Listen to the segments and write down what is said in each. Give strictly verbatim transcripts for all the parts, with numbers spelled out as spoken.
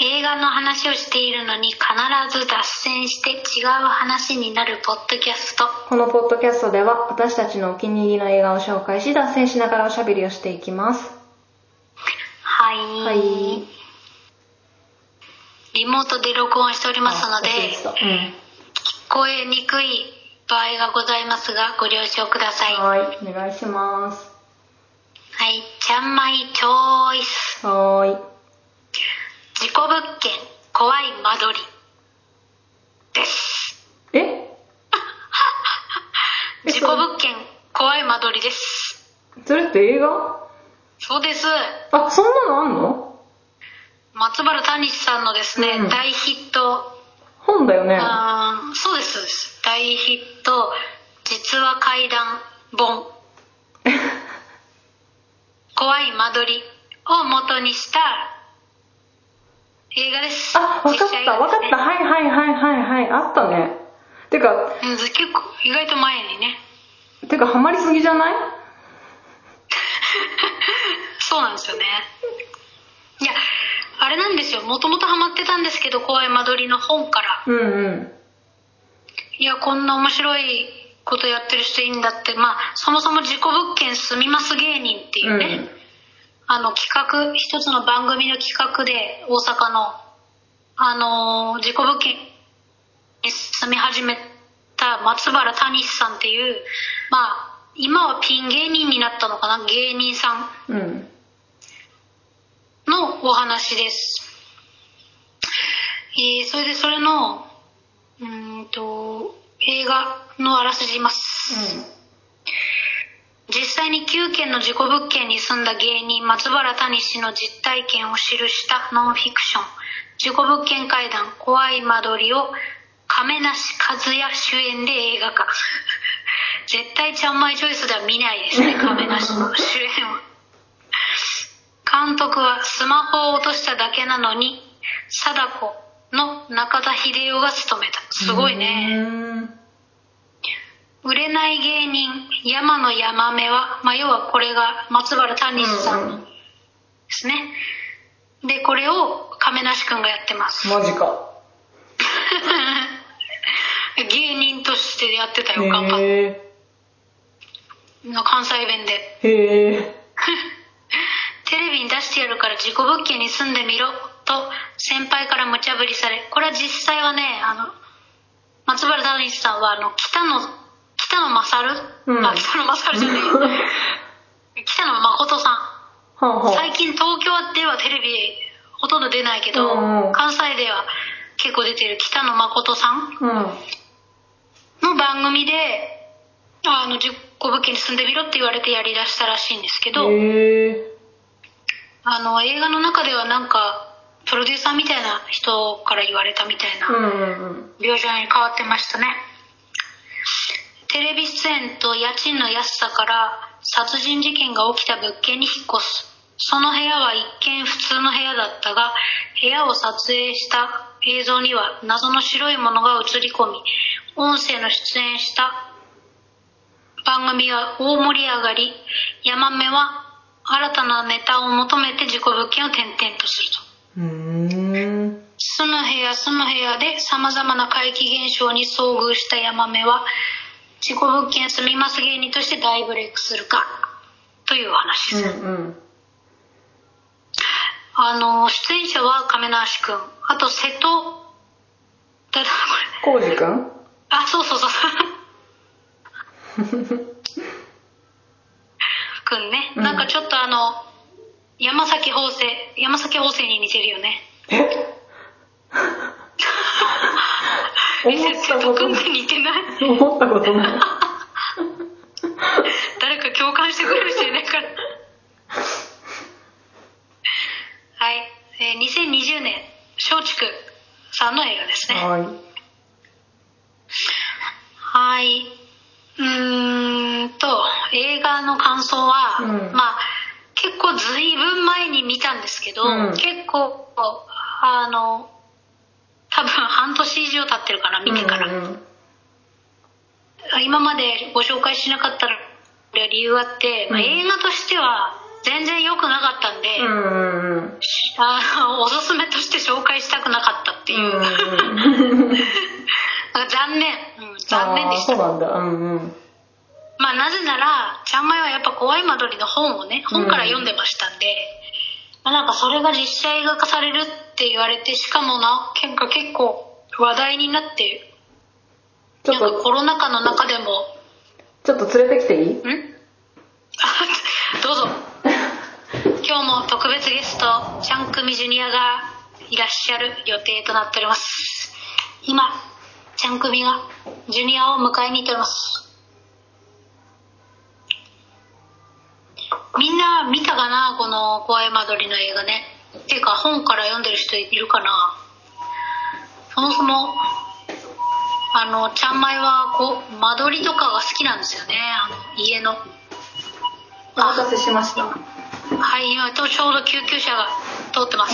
映画の話をしているのに必ず脱線して違う話になるポッドキャスト。 このポッドキャストでは私たちのお気に入りの映画を紹介し、脱線しながらおしゃべりをしていきます。 はい、 はい、 リモートで録音しておりますので、 うん、 聞こえにくい場合がございますがご了承ください。 はい、お願いします。 はい、ちゃんまいチョイス。 はい、 事故物件怖い間取りです。 え事故物件怖い間取りです。 それって映画？ そうです。 あ、そんなのあんの？ 松原谷さんのですね、うん、大ヒット本だよね。 あ、そうですそうです。大ヒット実話怪談本怖い間取りを元にした映画です。 あ、わかった、ね、わかった。はいはいはいはいはい。あったね。てか、 うん、結構意外と前にね。 てかハマりすぎじゃない？ そうなんですよね。いや、あれなんですよ。もともとハマってたんですけど、怖い間取りの本から。 うんうん。 いや、こんな面白いことやってる人いいんだって、まあ、そもそも事故物件住みます芸人っていうね、うん、あの企画、一つの番組の企画で、大阪の、あのー、事故物件に住み始めた松原谷さんっていう、まあ、今はピン芸人になったのかな、芸人さんのお話です。えー、それでそれの、うーんと、映画のあらすじ言います。うん、実際にきゅうけんの事故物件に住んだ芸人松原谷氏の実体験を記したノンフィクション、事故物件怪談怖い間取りを亀梨和也主演で映画化。絶対ちゃんまいチョイスでは見ないですね、亀梨の主演は。監督はスマホを落としただけなのに貞子の中田秀夫が務めた。すごいね。売れない芸人山のヤマメは、まあ、要はこれが松原谷さんですね、うんうん、でこれを亀梨くんがやってます。 マジか。 芸人としてやってたよ、頑張っての関西弁で。 へーテレビに出してやるから事故物件に住んでみろと先輩から無茶ぶりされ、これは実際はね、あの松原谷さんはあの北野北野勝、うん、あ北野勝じゃねえよ北野誠さん、はあはあ、最近東京ではテレビほとんど出ないけど、うんうん、関西では結構出てる北野誠さんの番組で、あの事故物件に住んでみろって言われてやりだしたらしいんですけど、あの映画の中ではなんかプロデューサーみたいな人から言われたみたいな描写に変わってましたね。テレビ出演と家賃の安さから殺人事件が起きた物件に引っ越す。その部屋は一見普通の部屋だったが、部屋を撮影した映像には謎の白いものが映り込み、音声の出演した番組は大盛り上がり、ヤマメは新たなネタを求めて事故物件を転々とすると。うーん、住む部屋住む部屋で様々な怪奇現象に遭遇したヤマメは事故物件住みます芸人として大ブレイクするかという話です。うんうん、あの出演者は亀梨くん、あと瀬戸誰だこれ、 浩二くん、 あ、そうそうそうくんね、うん、なんかちょっとあの山崎邦生山崎邦生に似てるよね。 え瀬戸くんって似てない？ 思ったことない。 誰か共感してくれる人いないからはい、えー、にせんにじゅうねん松竹さんの映画ですね。はいはい、うーんと映画の感想は、うん、まあ結構ずいぶん前に見たんですけど、うん、結構あの多分半年以上経ってるかな、見てから、うんうんうん、今までご紹介しなかった理由あって、うん、まあ、映画としては全然良くなかったんで、うんうんうん、 あのおすすめとして紹介したくなかったっていう、うんうん、残念、うん、残念でした。 あ、そうなんだ、うんうん。 まあなぜならちゃんまいはやっぱ怖い間取りの本をね本から読んでましたんで、うん、まあ、なんかそれが実写映画化されるって言われて、しかもな結構結構話題になって、ちょっとなんかコロナ禍の中でもちょっと連れてきていい？ん？ どうぞ。今日も特別ゲストちゃんくみジュニアがいらっしゃる予定となっております。今ちゃんくみがジュニアを迎えに行っております。みんな見たかな、この怖い間取りの映画ね。っていうか本から読んでる人いるかな。そもそもあのちゃんまいはこう間取りとかが好きなんですよね。あの家の。 お待たせしました。 はい、今ちょうど救急車が通ってます。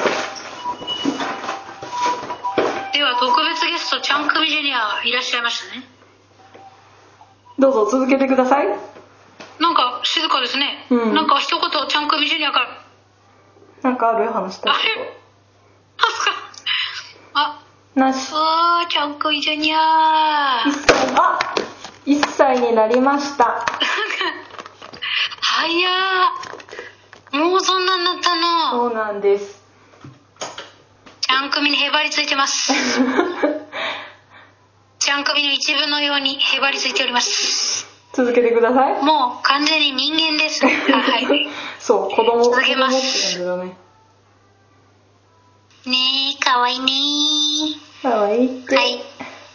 では特別ゲストちゃんくみジュニアいらっしゃいましたね。 どうぞ続けてください。 なんか静かですね、うん、なんか一言ちゃんくみジュニアからなんかある？話したいこと。 あれあなし。 あーちゃんくみジュニアいっさい、あいっさいになりました早ー、もうそんなになったの。 そうなんです。 ちゃんくみにへばりついてますちゃんくみの一部のようにへばりついております。 続けてください。 もう完全に人間ですはい、 そう、子供続けます。 子供って感じだね。 ねえ、かわいいねかわいいって。 はい。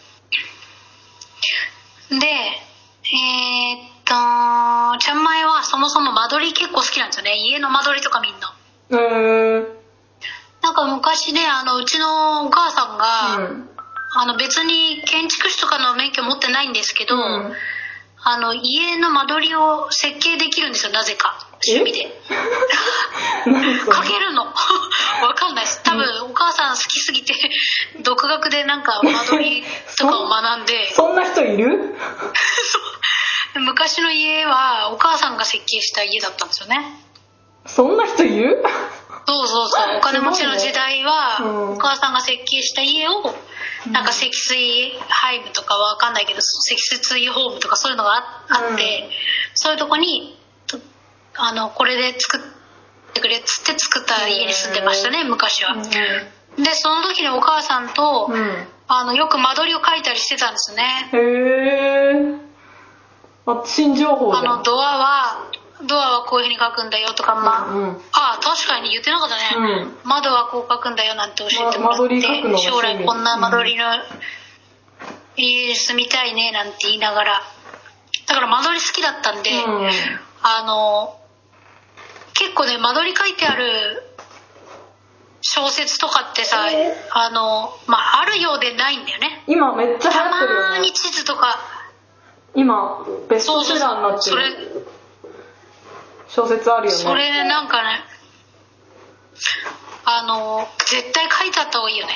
で、えー、っとちゃんまいはそもそも間取り結構好きなんですよね。家の間取りとかみんな。 うーん。 なんか昔ね、あのうちのお母さんが、うん、あの別に建築士とかの免許持ってないんですけど、うん、あの家の間取りを設計できるんですよ、なぜか趣味でかけるのわかんないです。多分お母さん好きすぎて独学でなんか間取りとかを学んでそ, そんな人いる昔の家はお母さんが設計した家だったんですよね。 そんな人いるそうそうそう、お金持ちの時代は、ね、うん、お母さんが設計した家をなんか積水ハイムとかは分かんないけど積水ホームとかそういうのが あ, あって、うん、そういうとこにあのこれで作ってくれっつって作った家に住んでましたね、昔は、うん、でその時にお母さんと、うん、あのよく間取りを描いたりしてたんですね。 へー、あ、新情報じゃん。 あのドアはドアはこういう風に書くんだよとか、まあ、うんうん、ああ確かに言ってなかったね、うん、窓はこう書くんだよなんて教えてもらって、ま、将来こんな間取りの家に住みたいねなんて言いながら、だから間取り好きだったんで、うん、あの結構ね間取り書いてある小説とかってさ、えー、あのまああるようでないんだよね。 今めっちゃ流行ってるよね。 たまに地図とか今ベストセラーになってる。そうそうそう、それ小説あるよね。 それなんかね、あの絶対書いてあった方がいいよね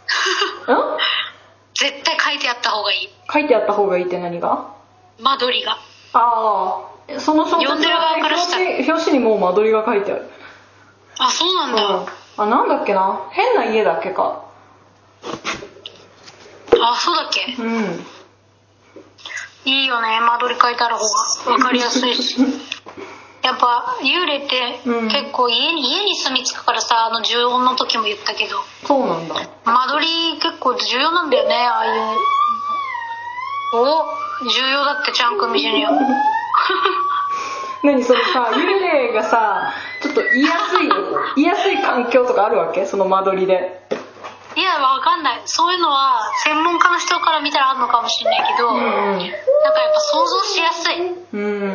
絶対書いてあった方がいい。 書いてあった方がいいって何が？ 間取りが。 ああ、その小説の、ね、 読んでる側からしたら表紙、表紙にもう間取りが書いてある。 あ、そうなんだ、うん、 あ、なんだっけな、変な家だっけか。 あ、そうだっけ。 うん、 いいよね、間取り書いてある方が分かりやすいしやっぱ幽霊って結構家に、うん、家に住み着くからさ、あの呪音の時も言ったけど、 そうなんだ、 間取り結構重要なんだよね、ああいう。お、重要だってちゃんくみジュニア何それさ、幽霊がさちょっと居やすい居やすい環境とかあるわけ、その間取りで。 いやわかんない、そういうのは専門家の人から見たらあるのかもしれないけど、うんうん、なんかやっぱ想像しやすい。 うんうん、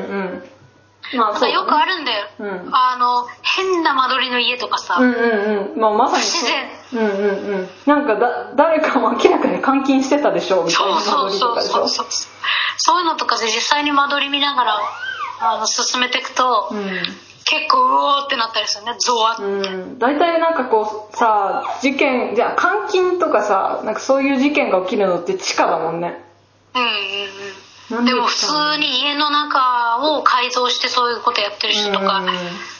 まあ、なんかよくあるんだよ、うん、あの変な間取りの家とかさ、 うんうんうん、まあ、まさに不自然、 うんうんうん、なんかだ誰かも明らかに監禁してたでしょみたいな間取りとかでしょ。そうそうそうそう、 そういうのとかで実際に間取り見ながらあの進めていくと、うん、結構うおーってなったりするね、ゾワッて、うん、大体なんかこうさ、事件じゃあ監禁とかさ、なんかそういう事件が起きるのって地下だもんね。 うんうんうん、でも普通に家の中を改造してそういうことやってる人とか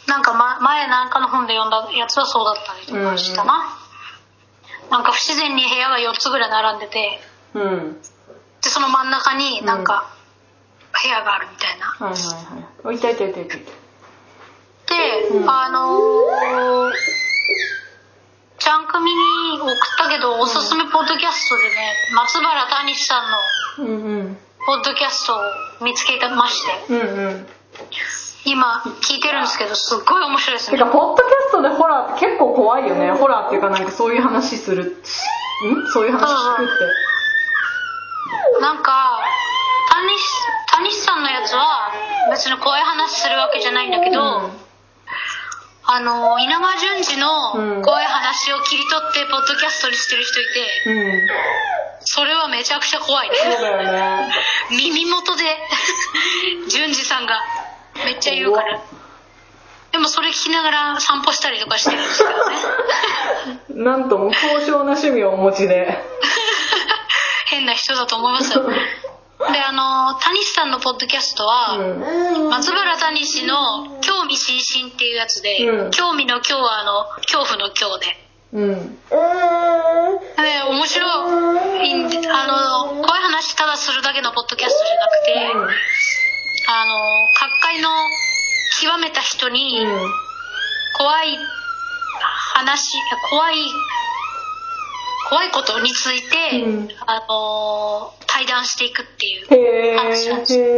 なんか、ま、前なんかの本で読んだやつはそうだったりとかしたな、うんうん、なんか不自然に部屋がよっつぐらい並んでて、 うん、 でその真ん中になんか部屋があるみたいな、 うん、はいはいはい、いたいたいたいたいた。 で、うん、あのー、ちゃん組に送ったけど、おすすめポッドキャストでね、松原谷さんのポッドキャストを見つけまして、うんうん、今聞いてるんですけど、すっごい面白いですね。 てかポッドキャストでホラーって結構怖いよね。ホラーっていうか、なんかそういう話する、んそういう話聞くって。 なんか谷さんのやつは別に怖い話するわけじゃないんだけど、うん、あの稲川淳二の怖い話を切り取ってポッドキャストにしてる人いて、うん、それはめちゃくちゃ怖いね。 そうだよね。 耳元で淳二さんがめっちゃ言うから。でもそれ聞きながら散歩したりとかしてるんですけどね。 なんとも高尚な趣味をお持ちで。 変な人だと思いますよ。で、あの谷さんのポッドキャストは、うん、松原谷氏の興味津々っていうやつで、うん、興味の今日はあの恐怖の今日で、うん、で面白い、あの怖い話ただするだけのポッドキャストじゃなくて、うん、あの各界の極めた人に怖い話、怖い怖いことについて、うん、あの対談していくっていう話なんですよ。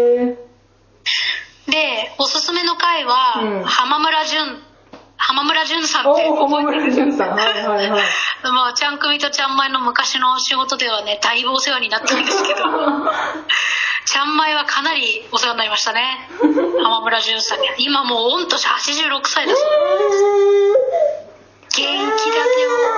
で、おすすめの回は、うん、浜村淳浜村淳さんって、 浜村淳さん、はいはいはい。 まあ、ちゃんくみとちゃんまいの昔の仕事ではね、だいぶお世話になったんですけど、ちゃんまいはかなりお世話になりましたね。浜村淳さんには。今もう御年はちじゅうろくさいだそうです。元気だよ。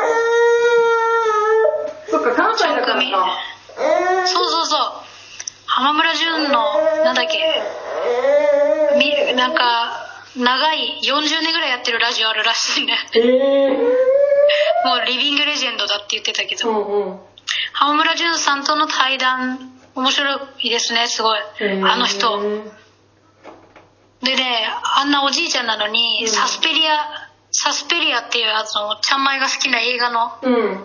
そっか、関西だからか。 そうそうそう。浜村淳の、なんだっけ、みなんか、長いよんじゅうねんぐらいやってるラジオあるらしいね。えー、もうリビングレジェンドだって言ってたけど、うんうん、浜村淳さんとの対談面白いですね、すごい、えー、あの人でね、あんなおじいちゃんなのに、うん、サスペリアサスペリアっていうやつのちゃんまいが好きな映画の、うん、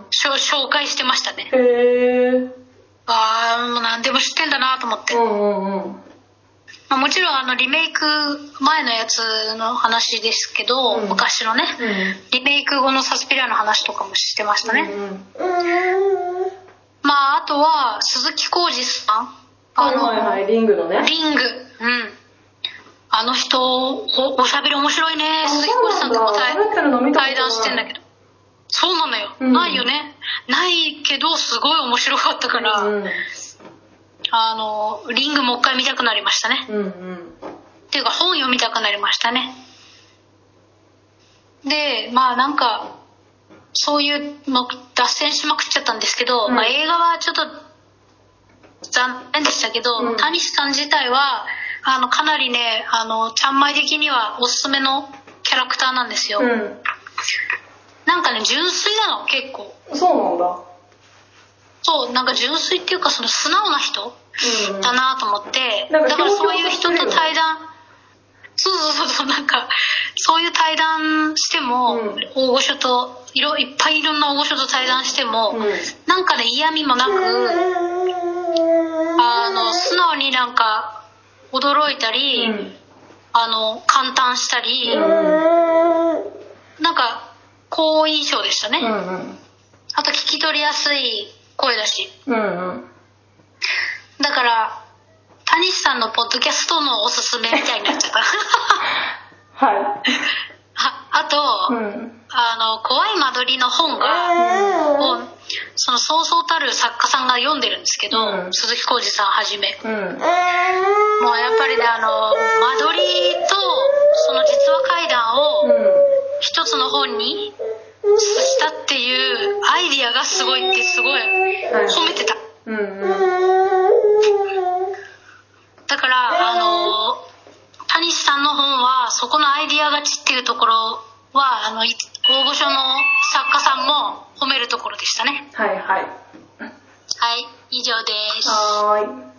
紹介してましたね。へー、ああ、もう何でも知ってんだなと思って、うんうんうん、まあ、もちろんあのリメイク前のやつの話ですけど、うん、昔のね、うん、リメイク後のサスペリアの話とかもしてましたね、うんうん、まああとは鈴木浩二さん、あの、 はいはいはい、リングのね、 リング、うん、あの人 お, おしゃべり面白いね。鈴木浩二さんとも対談してんだけど、そうなのよ、うん、ないよね、ないけどすごい面白かったから、うん、あのリングもう一回見たくなりましたね、うんうん、っていうか本読みたくなりましたね。で、まあなんかそういうの脱線しまくっちゃったんですけど、うん、まあ、映画はちょっと残念でしたけど、うん、谷さん自体はあのかなりね、あのちゃんまい的にはおすすめのキャラクターなんですよ、うん、なんかね純粋なの結構。 そうなんだ。 そう、なんか純粋っていうかその素直な人だなと思って、うんうん、だからそういう人と対談、そうそうそう、なんかそういう対談しても、うん、大御所といろいっぱいいろんな大御所と対談しても、うん、なんかね嫌味もなく、あの素直になんか驚いたり、うん、あの感嘆したり、うん、なんか好印象でしたね、うんうん、あと聞き取りやすい声だし、うんうん、だから谷さんのポッドキャストのおすすめみたいになっちゃったはい。 あ, あと、うん、あの怖い間取りの本が、うん、そのそうそうたる作家さんが読んでるんですけど、うん、鈴木浩二さんはじめ、うん、もうやっぱりね、あの間取りとその実話怪談を一つの本にしたっていうアイディアがすごいってすごい褒めてた、うんうん、だからあの谷さんの本はそこのアイディア勝ちっていうところはあの大御所の作家さんも褒めるところでしたね。 はいはい、 はい、以上です。 はーい。